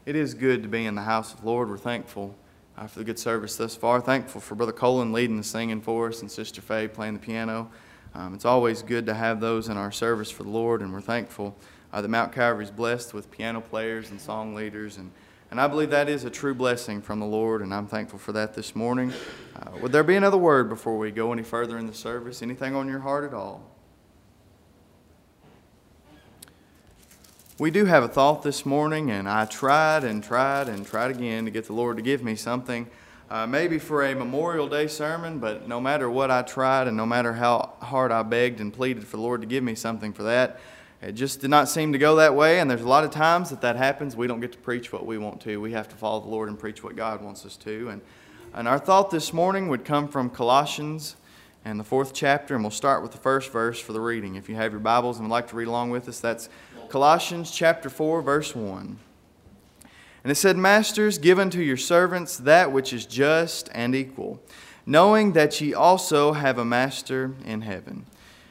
It is good to be in the house of the Lord. We're thankful for the good service thus far. Thankful for Brother Colin leading the singing for us and Sister Faye playing the piano. It's always good to have those in our service for the Lord, and we're thankful that Mount Calvary is blessed with piano players and song leaders, and I believe that is a true blessing from the Lord, and I'm thankful for that this morning. Would there be another word before we go any further in the service? Anything on your heart at all? We do have a thought this morning, and I tried again to get the Lord to give me something, maybe for a Memorial Day sermon, but no matter what I tried and no matter how hard I begged and pleaded for the Lord to give me something for that, it just did not seem to go that way, and there's a lot of times that happens. We don't get to preach what we want to. We have to follow the Lord and preach what God wants us to. And our thought this morning would come from Colossians and the 4th chapter, and we'll start with the first verse for the reading. If you have your Bibles and would like to read along with us, that's Colossians chapter 4, verse 1. And it said, "Masters, give unto your servants that which is just and equal, knowing that ye also have a master in heaven.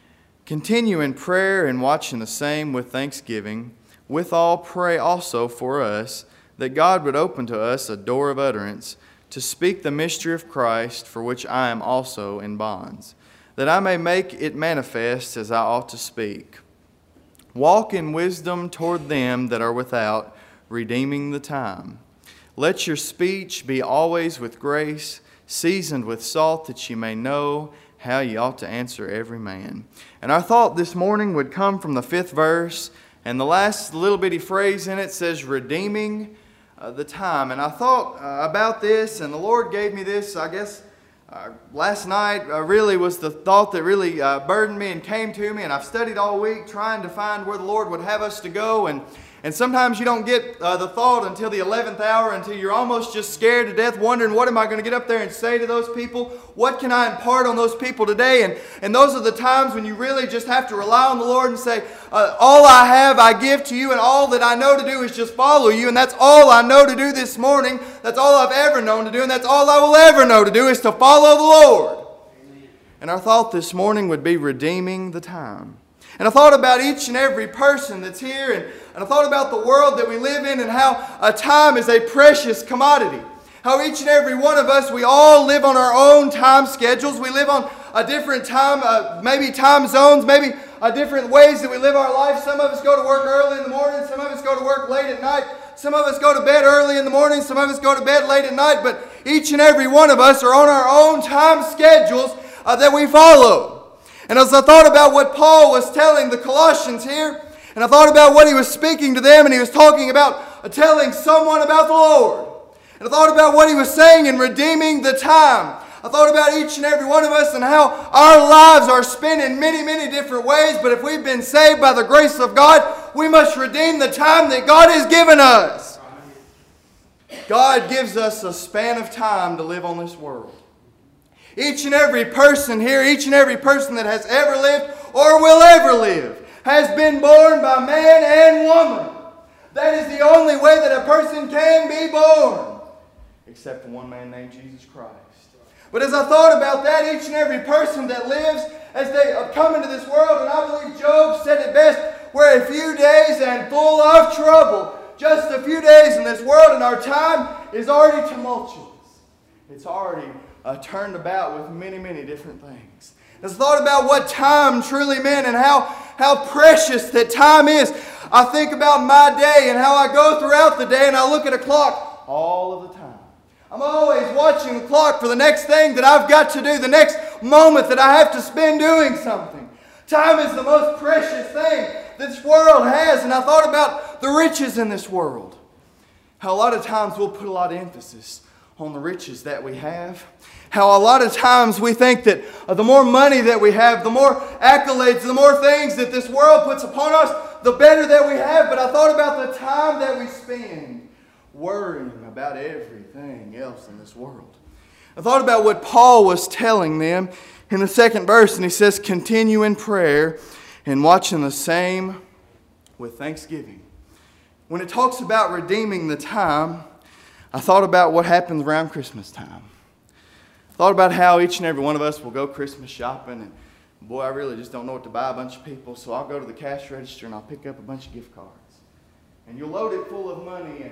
Continue in prayer and watching the same with thanksgiving. Withal pray also for us, that God would open to us a door of utterance, to speak the mystery of Christ, for which I am also in bonds, that I may make it manifest as I ought to speak. Walk in wisdom toward them that are without, redeeming the time. Let your speech be always with grace, seasoned with salt, that ye may know how ye ought to answer every man." And our thought this morning would come from the 5th verse, and the last little bitty phrase in it says, redeeming the time. And I thought about this, and the Lord gave me this, I guess, last night really was the thought that really burdened me and came to me, and I've studied all week trying to find where the Lord would have us to go, and sometimes you don't get the thought until the 11th hour, until you're almost just scared to death, wondering, what am I going to get up there and say to those people? What can I impart on those people today? And those are the times when you really just have to rely on the Lord and say, all I have I give to you, and all that I know to do is just follow you, and that's all I know to do this morning. That's all I've ever known to do, and that's all I will ever know to do is to follow the Lord. Amen. And our thought this morning would be redeeming the time. And I thought about each and every person that's here, and I thought about the world that we live in and how time is a precious commodity. How each and every one of us, we all live on our own time schedules. We live on a different time, maybe time zones, maybe different ways that we live our life. Some of us go to work early in the morning. Some of us go to work late at night. Some of us go to bed early in the morning. Some of us go to bed late at night. But each and every one of us are on our own time schedules that we follow. And as I thought about what Paul was telling the Colossians here, and I thought about what he was speaking to them, and he was talking about telling someone about the Lord. And I thought about what he was saying in redeeming the time. I thought about each and every one of us and how our lives are spent in many, many different ways. But if we've been saved by the grace of God, we must redeem the time that God has given us. God gives us a span of time to live on this world. Each and every person here, each and every person that has ever lived or will ever live, has been born by man and woman. That is the only way that a person can be born, except for one man named Jesus Christ. But as I thought about that, each and every person that lives, as they come into this world, and I believe Job said it best, we're a few days and full of trouble. Just a few days in this world, and our time is already tumultuous. It's already turned about with many, many different things. As I thought about what time truly meant and how precious that time is, I think about my day and how I go throughout the day and I look at a clock all of the time. I'm always watching the clock for the next thing that I've got to do, the next moment that I have to spend doing something. Time is the most precious thing this world has, and I thought about the riches in this world. How a lot of times we'll put a lot of emphasis on the riches that we have. How a lot of times we think that the more money that we have, the more accolades, the more things that this world puts upon us, the better that we have. But I thought about the time that we spend worrying about everything else in this world. I thought about what Paul was telling them in the 2nd verse, and he says, continue in prayer and watching the same with thanksgiving. When it talks about redeeming the time, I thought about what happens around Christmas time. I thought about how each and every one of us will go Christmas shopping, and boy, I really just don't know what to buy a bunch of people, so I'll go to the cash register and I'll pick up a bunch of gift cards. And you'll load it full of money, and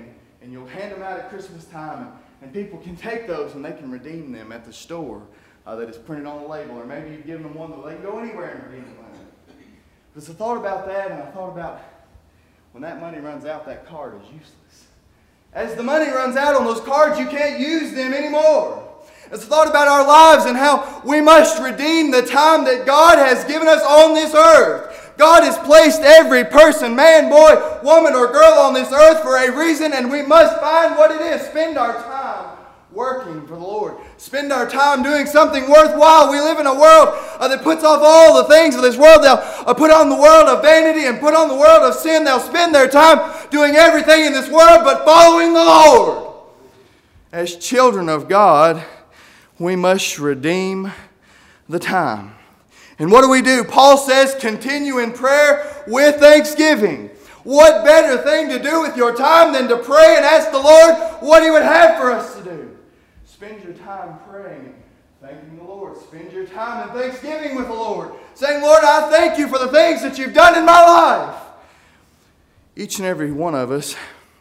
and you'll hand them out at Christmas time, and people can take those and they can redeem them at the store that is printed on the label, or maybe you've given them one that they can go anywhere and redeem them. But so I thought about that, and I thought about when that money runs out, that card is useless. As the money runs out on those cards, you can't use them anymore. As I thought about our lives and how we must redeem the time that God has given us on this earth. God has placed every person, man, boy, woman, or girl on this earth for a reason, and we must find what it is. Spend our time working for the Lord. Spend our time doing something worthwhile. We live in a world that puts off all the things of this world. They'll put on the world of vanity and put on the world of sin. They'll spend their time doing everything in this world but following the Lord. As children of God, we must redeem the time. And what do? Paul says, continue in prayer with thanksgiving. What better thing to do with your time than to pray and ask the Lord what He would have for us to do? Spend your time praying and thanking the Lord. Spend your time in thanksgiving with the Lord. Saying, Lord, I thank you for the things that you've done in my life. Each and every one of us,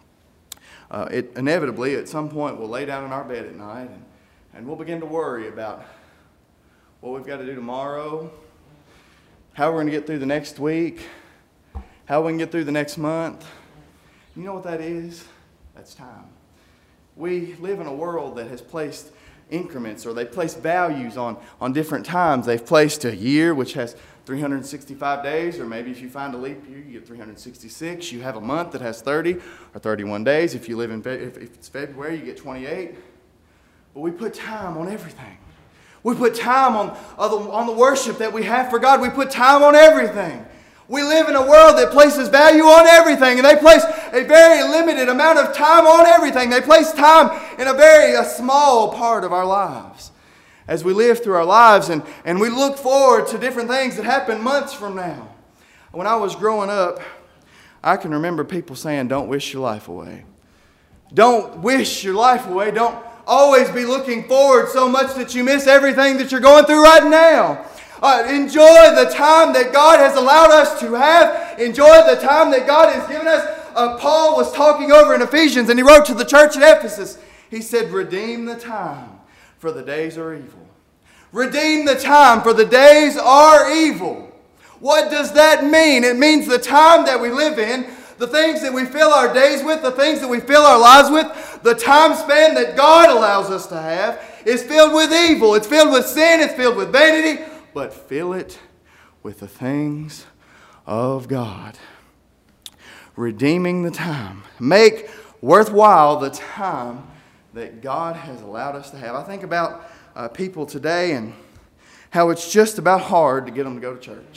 inevitably at some point will lay down in our bed at night and we'll begin to worry about what we've got to do tomorrow, how we're going to get through the next week, how we can get through the next month. You know what that is? That's time. We live in a world that has placed increments, or they place values on different times. They've placed a year, which has 365 days, or maybe if you find a leap year, you get 366. You have a month that has 30 or 31 days. If you live if it's February, you get 28. But we put time on everything. We put time on the worship that we have for God. We put time on everything. We live in a world that places value on everything, and they place a very limited amount of time on everything. They place time in a small part of our lives. As we live through our lives and we look forward to different things that happen months from now. When I was growing up, I can remember people saying, don't wish your life away. Don't wish your life away. Don't always be looking forward so much that you miss everything that you're going through right now. Enjoy the time that God has allowed us to have. Enjoy the time that God has given us. Paul was talking over in Ephesians, and he wrote to the church at Ephesus. He said, redeem the time, for the days are evil. Redeem the time, for the days are evil. What does that mean? It means the time that we live in, the things that we fill our days with, the things that we fill our lives with, the time span that God allows us to have is filled with evil. It's filled with sin. It's filled with vanity. But fill it with the things of God. Redeeming the time. Make worthwhile the time that God has allowed us to have. I think about people today and how it's just about hard to get them to go to church.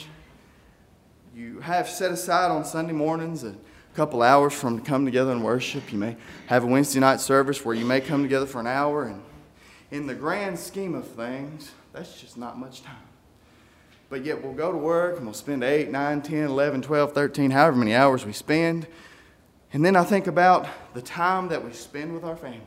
You have set aside on Sunday mornings a couple hours for them to come together and worship. You may have a Wednesday night service where you may come together for an hour. And in the grand scheme of things, that's just not much time. But yet we'll go to work and we'll spend 8, 9, 10, 11, 12, 13, however many hours we spend. And then I think about the time that we spend with our family.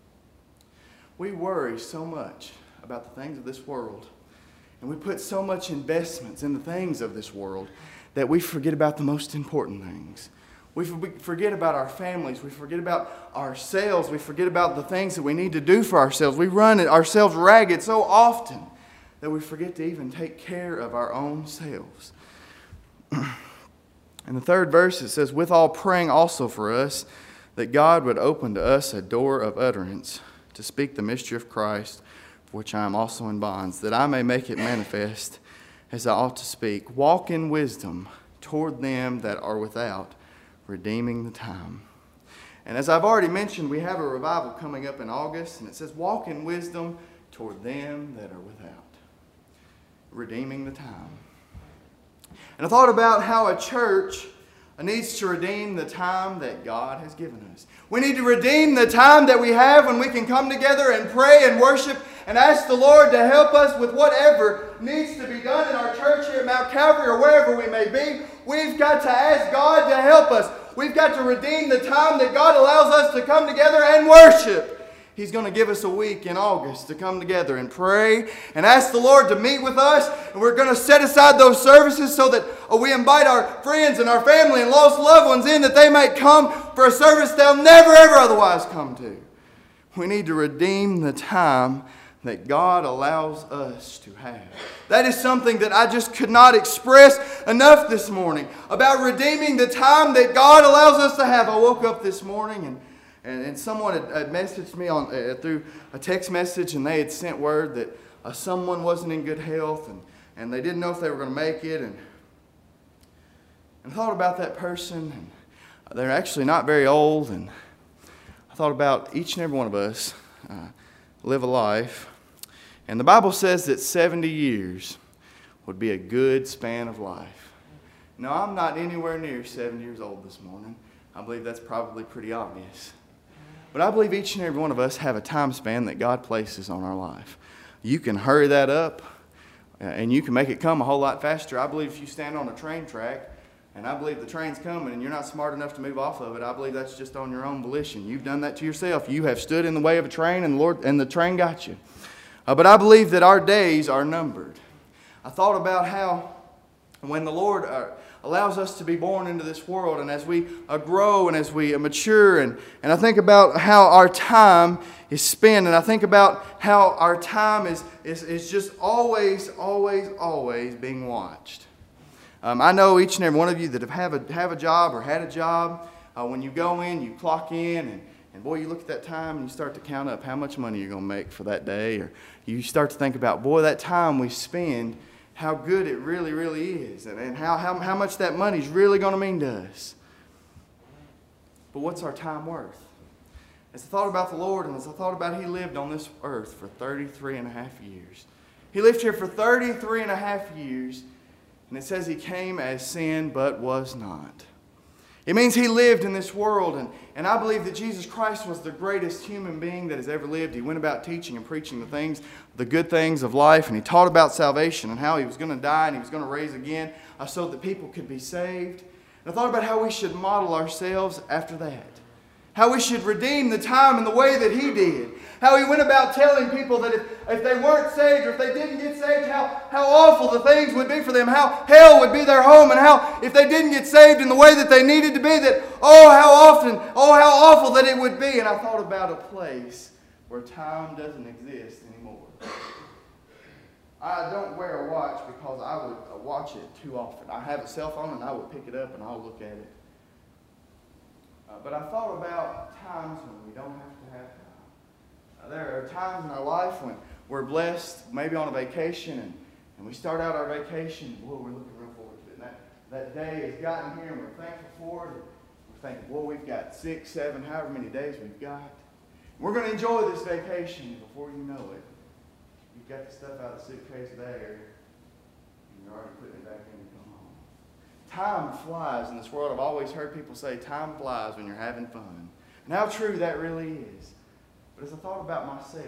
We worry so much about the things of this world. And we put so much investments in the things of this world that we forget about the most important things. We forget about our families. We forget about ourselves. We forget about the things that we need to do for ourselves. We run ourselves ragged so often that we forget to even take care of our own selves. In the third verse it says, with all praying also for us, that God would open to us a door of utterance to speak the mystery of Christ, for which I am also in bonds, that I may make it manifest as I ought to speak. Walk in wisdom toward them that are without, redeeming the time. And as I've already mentioned, we have a revival coming up in August, and it says, walk in wisdom toward them that are without, redeeming the time. And I thought about how a church needs to redeem the time that God has given us. We need to redeem the time that we have when we can come together and pray and worship and ask the Lord to help us with whatever needs to be done in our church here at Mount Calvary or wherever we may be. We've got to ask God to help us. We've got to redeem the time that God allows us to come together and worship. He's going to give us a week in August to come together and pray and ask the Lord to meet with us. And we're going to set aside those services so that we invite our friends and our family and lost loved ones in, that they might come for a service they'll never ever otherwise come to. We need to redeem the time that God allows us to have. That is something that I just could not express enough this morning, about redeeming the time that God allows us to have. I woke up this morning and someone had messaged me through a text message, and they had sent word that someone wasn't in good health and they didn't know if they were going to make it. And I thought about that person, and they're actually not very old, and I thought about each and every one of us live a life. And the Bible says that 70 years would be a good span of life. Now, I'm not anywhere near 7 years old this morning. I believe that's probably pretty obvious. But I believe each and every one of us have a time span that God places on our life. You can hurry that up, and you can make it come a whole lot faster. I believe if you stand on a train track, and I believe the train's coming and you're not smart enough to move off of it, I believe that's just on your own volition. You've done that to yourself. You have stood in the way of a train, and the train got you. But I believe that our days are numbered. I thought about how when the Lord allows us to be born into this world, and as we grow and as we mature, and I think about how our time is spent, and I think about how our time is just always being watched. I know each and every one of you that have a job or had a job, when you go in, you clock in, and boy, you look at that time and you start to count up how much money you're going to make for that day. Or you start to think about, boy, that time we spend, how good it really, really is. And how much that money is really going to mean to us. But what's our time worth? As I thought about the Lord, and as I thought about He lived on this earth for 33 and a half years. He lived here for 33 and a half years. And it says He came as sin, but was not. It means He lived in this world, and I believe that Jesus Christ was the greatest human being that has ever lived. He went about teaching and preaching the good things of life, and He taught about salvation and how He was going to die and He was going to raise again so that people could be saved. And I thought about how we should model ourselves after that. How we should redeem the time in the way that He did. How He went about telling people that if they weren't saved or if they didn't get saved, how awful the things would be for them. How hell would be their home. And how if they didn't get saved in the way that they needed to be, that how awful that it would be. And I thought about a place where time doesn't exist anymore. I don't wear a watch because I would watch it too often. I have a cell phone and I would pick it up and I'll look at it. But I thought about times when we don't have to have time. There are times in our life when we're blessed, maybe on a vacation, and we start out our vacation, boy, we're looking real forward to it. And that day has gotten here, and we're thankful for it. We're thinking, boy, we've got 6, 7, however many days we've got. We're going to enjoy this vacation. Before you know it, you've got the stuff out of the suitcase there, and you're already putting it back in to come home. Time flies in this world. I've always heard people say time flies when you're having fun. And how true that really is. But as I thought about myself,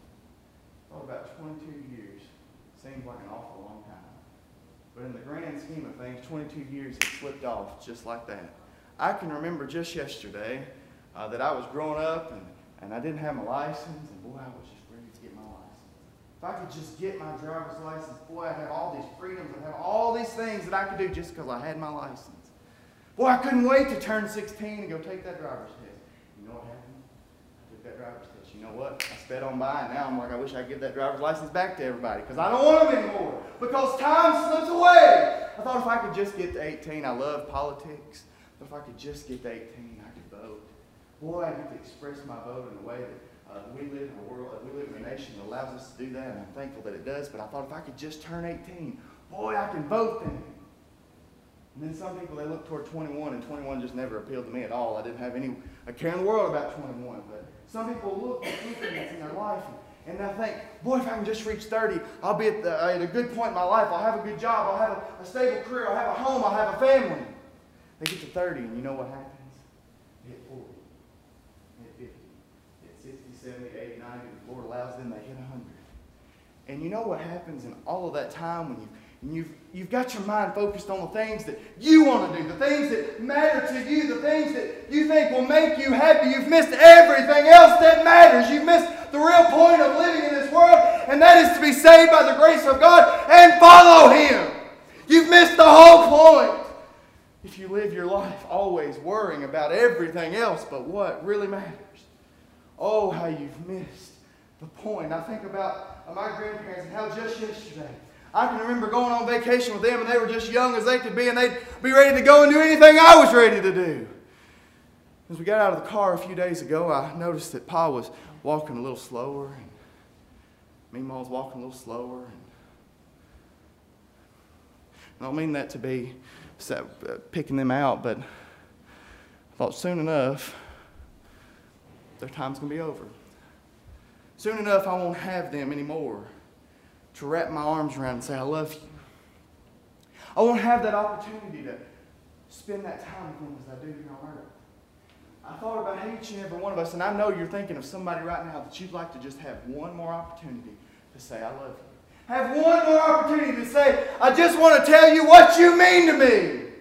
I thought about 22 years. Seems like an awful long time. But in the grand scheme of things, 22 years has slipped off just like that. I can remember just yesterday that I was growing up and I didn't have my license. And boy, I was just ready to get my license. If I could just get my driver's license, boy, I'd have all these freedoms. I'd have all these things that I could do just because I had my license. Boy, I couldn't wait to turn 16 and go take that driver's test. You know what happened? I took that driver's test. You know what? I sped on by, and now I'm like, I wish I could give that driver's license back to everybody because I don't want them anymore because time slips away. I thought if I could just get to 18, I love politics, but if I could just get to 18, I could vote. Boy, I get to express my vote in a way that we live in a world, we live in a nation that allows us to do that, and I'm thankful that it does, but I thought if I could just turn 18, boy, I can vote then. And then some people, they look toward 21, and 21 just never appealed to me at all. I didn't have a care in the world about 21, but some people look at influence in their life, and they think, boy, if I can just reach 30, I'll be at a good point in my life. I'll have a good job. I'll have a stable career. I'll have a home. I'll have a family. They get to 30, and you know what happens? They hit 40, they hit 50, they hit 60, 70, 80, 90. The Lord allows them, they hit 100. And you know what happens in all of that time when you've got your mind focused on the things that you want to do, the things that matter to you, the things that you think will make you happy. You've missed everything else that matters. You've missed the real point of living in this world, and that is to be saved by the grace of God and follow Him. You've missed the whole point. if you live your life always worrying about everything else but what really matters. Oh, how you've missed the point. I think about my grandparents and how just yesterday I can remember going on vacation with them and they were just young as they could be and they'd be ready to go and do anything I was ready to do. As we got out of the car a few days ago, I noticed that Pa was walking a little slower and Meemaw was walking a little slower. And I don't mean that to be picking them out, but I thought soon enough, their time's going to be over. Soon enough, I won't have them anymore to wrap my arms around and say, I love you. I won't have that opportunity to spend that time with them as I do here on earth. I thought about each and every one of us, and I know you're thinking of somebody right now that you'd like to just have one more opportunity to say, I love you. Have one more opportunity to say, I just want to tell you what you mean to me. And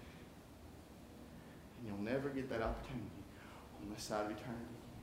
you'll never get that opportunity on this side of eternity.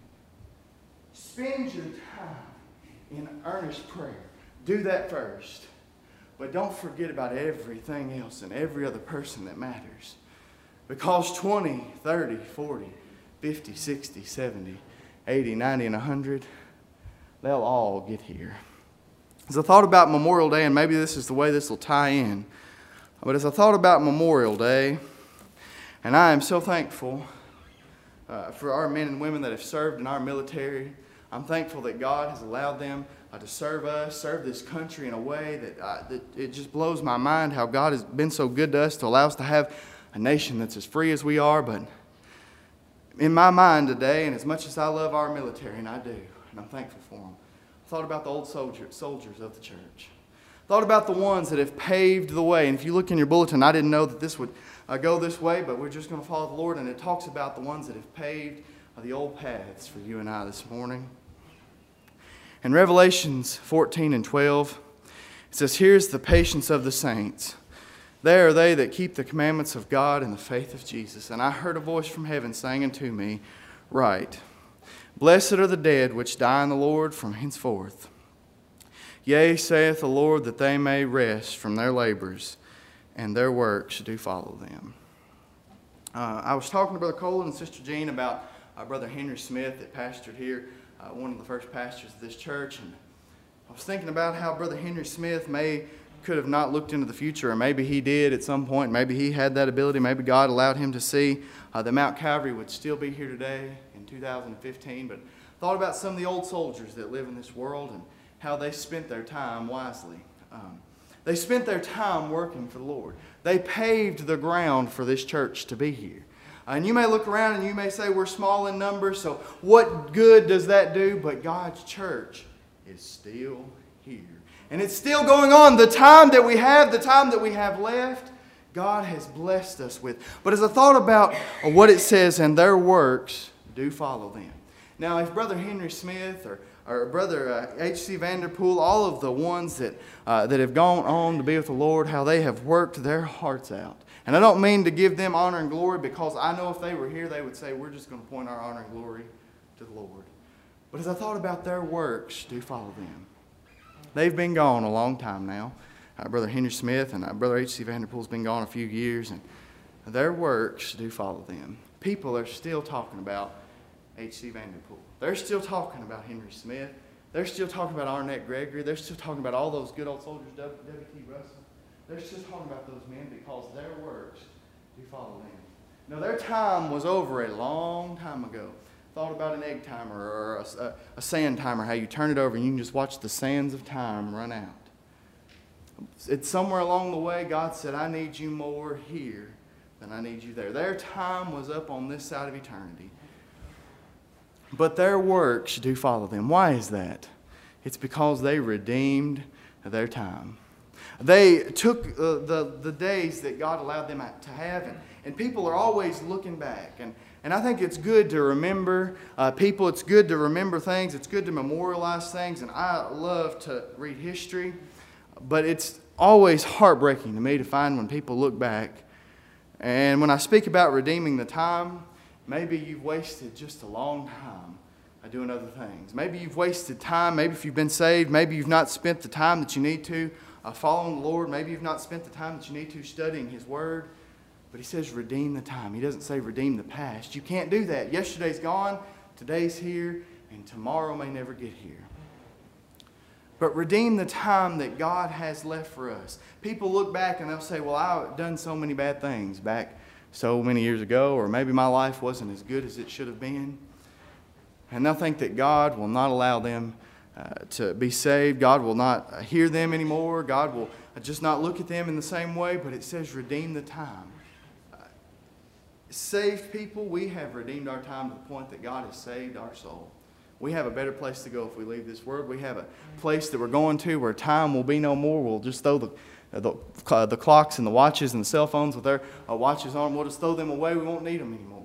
Spend your time in earnest prayer. Do that first. But don't forget about everything else and every other person that matters. Because 20, 30, 40, 50, 60, 70, 80, 90, and 100, they'll all get here. As I thought about Memorial Day, and maybe this is the way this will tie in, but as I thought about Memorial Day, and I am so thankful for our men and women that have served in our military. I'm thankful that God has allowed them to serve us, serve this country in a way that it just blows my mind how God has been so good to us to allow us to have a nation that's as free as we are. But in my mind today, and as much as I love our military, and I do, and I'm thankful for them, I thought about the old soldiers of the church. I thought about the ones that have paved the way. And if you look in your bulletin, I didn't know that this would go this way, but we're just going to follow the Lord. And it talks about the ones that have paved the old paths for you and I this morning. In Revelations 14 and 12, it says, here's the patience of the saints. They are they that keep the commandments of God and the faith of Jesus. And I heard a voice from heaven saying unto me, Write, Blessed are the dead which die in the Lord from henceforth. Yea, saith the Lord, that they may rest from their labors, and their works do follow them. I was talking to Brother Colin and Sister Jean about Brother Henry Smith that pastored here, one of the first pastors of this church. And I was thinking about how Brother Henry Smith could have not looked into the future, or maybe he did at some point. Maybe he had that ability. Maybe God allowed him to see that Mount Calvary would still be here today in 2015. But thought about some of the old soldiers that live in this world and how they spent their time wisely. They spent their time working for the Lord. They paved the ground for this church to be here. And you may look around and you may say we're small in numbers, so what good does that do? But God's church is still here. And it's still going on. The time that we have left, God has blessed us with. But as I thought about what it says, and their works do follow them. Now, if Brother Henry Smith or Brother H.C. Vanderpool, all of the ones that have gone on to be with the Lord, how they have worked their hearts out. And I don't mean to give them honor and glory, because I know if they were here, they would say, we're just going to point our honor and glory to the Lord. But as I thought about their works do follow them. They've been gone a long time now. Brother Henry Smith and Brother H.C. Vanderpool's been gone a few years, and their works do follow them. People are still talking about H.C. Vanderpool. They're still talking about Henry Smith. They're still talking about Arnett Gregory. They're still talking about all those good old soldiers, W.T. Russell. They're still talking about those men because their works do follow them. Now, their time was over a long time ago. Thought about an egg timer or a sand timer, how you turn it over and you can just watch the sands of time run out. It's somewhere along the way God said, I need you more here than I need you there. Their time was up on this side of eternity. But their works do follow them. Why is that? It's because they redeemed their time. They took the days that God allowed them to have, and people are always looking back. And I think it's good to remember people. It's good to remember things. It's good to memorialize things. And I love to read history. But it's always heartbreaking to me to find when people look back. And when I speak about redeeming the time, maybe you've wasted just a long time doing other things. Maybe you've wasted time. Maybe if you've been saved, maybe you've not spent the time that you need to following the Lord. Maybe you've not spent the time that you need to studying His Word. But he says redeem the time. He doesn't say redeem the past. You can't do that. Yesterday's gone, today's here, and tomorrow may never get here. But redeem the time that God has left for us. People look back and they'll say, well, I've done so many bad things back so many years ago, or maybe my life wasn't as good as it should have been. And they'll think that God will not allow them to be saved. God will not hear them anymore. God will just not look at them in the same way. But it says redeem the time. Saved people, we have redeemed our time to the point that God has saved our soul. We have a better place to go if we leave this world. We have a place that we're going to where time will be no more. We'll just throw the clocks and the watches and the cell phones with their watches on them. We'll just throw them away. We won't need them anymore.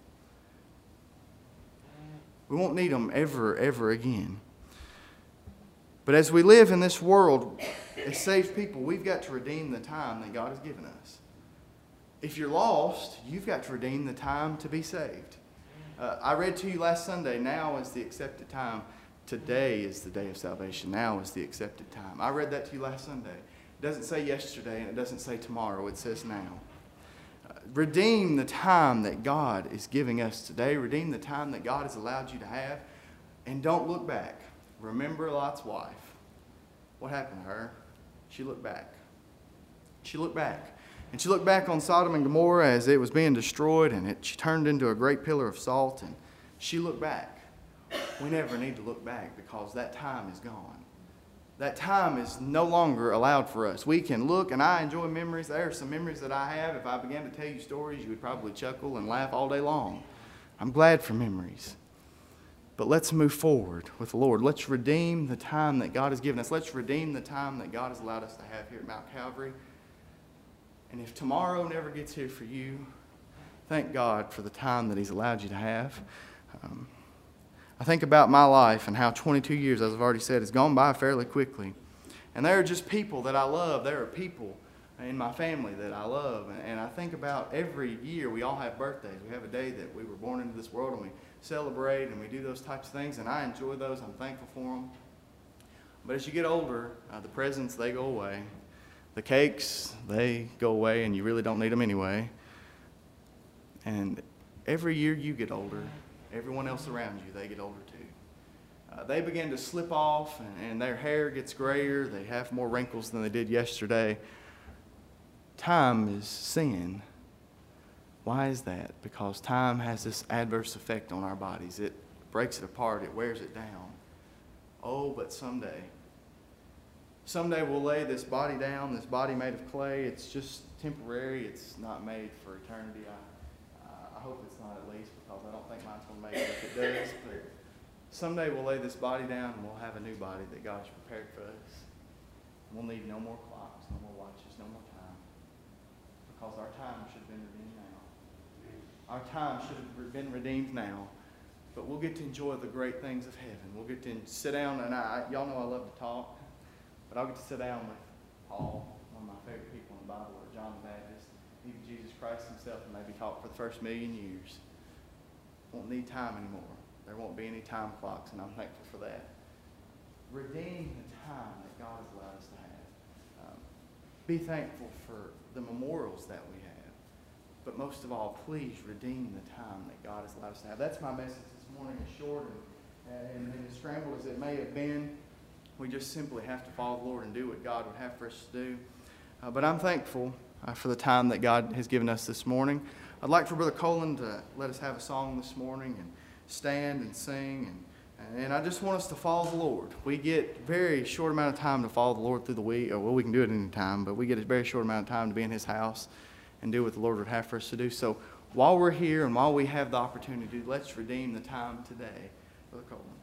We won't need them ever again. But as we live in this world, as saved people, we've got to redeem the time that God has given us. If you're lost, you've got to redeem the time to be saved. I read to you last Sunday, now is the accepted time. Today is the day of salvation. Now is the accepted time. I read that to you last Sunday. It doesn't say yesterday and it doesn't say tomorrow. It says now. Redeem the time that God is giving us today. Redeem the time that God has allowed you to have. And don't look back. Remember Lot's wife. What happened to her? She looked back. She looked back. And she looked back on Sodom and Gomorrah as it was being destroyed, and she turned into a great pillar of salt, and she looked back. We never need to look back because that time is gone. That time is no longer allowed for us. We can look, and I enjoy memories. There are some memories that I have. If I began to tell you stories, you would probably chuckle and laugh all day long. I'm glad for memories. But let's move forward with the Lord. Let's redeem the time that God has given us. Let's redeem the time that God has allowed us to have here at Mount Calvary. And if tomorrow never gets here for you, thank God for the time that He's allowed you to have. I think about my life and how 22 years, as I've already said, has gone by fairly quickly. And there are just people that I love. There are people in my family that I love. And I think about every year we all have birthdays. We have a day that we were born into this world, and we celebrate and we do those types of things. And I enjoy those. I'm thankful for them. But as you get older, the presents, they go away. The cakes, they go away, and you really don't need them anyway. And every year you get older, everyone else around you, they get older too. They begin to slip off, and their hair gets grayer. They have more wrinkles than they did yesterday. Time is sin. Why is that? Because time has this adverse effect on our bodies. It breaks it apart. It wears it down. Oh, but someday we'll lay this body down, this body made of clay. It's just temporary. It's not made for eternity. I hope it's not, at least, because I don't think mine's going to make it if it does. But someday we'll lay this body down and we'll have a new body that God has prepared for us. We'll need no more clocks, no more watches, no more time. Because our time should have been redeemed now. Our time should have been redeemed now. But we'll get to enjoy the great things of heaven. We'll get to sit down, and y'all know I love to talk. But I'll get to sit down with Paul, one of my favorite people in the Bible, or John the Baptist, even Jesus Christ himself, and maybe talk for the first 1,000,000 years. Won't need time anymore. There won't be any time clocks, and I'm thankful for that. Redeem the time that God has allowed us to have. Be thankful for the memorials that we have. But most of all, please redeem the time that God has allowed us to have. That's my message this morning. As short and as scrambled as it may have been. We just simply have to follow the Lord and do what God would have for us to do. But I'm thankful for the time that God has given us this morning. I'd like for Brother Colin to let us have a song this morning and stand and sing. And I just want us to follow the Lord. We get a very short amount of time to follow the Lord through the week. Well, we can do it any time, but we get a very short amount of time to be in His house and do what the Lord would have for us to do. So while we're here and while we have the opportunity, let's redeem the time today. Brother Colin.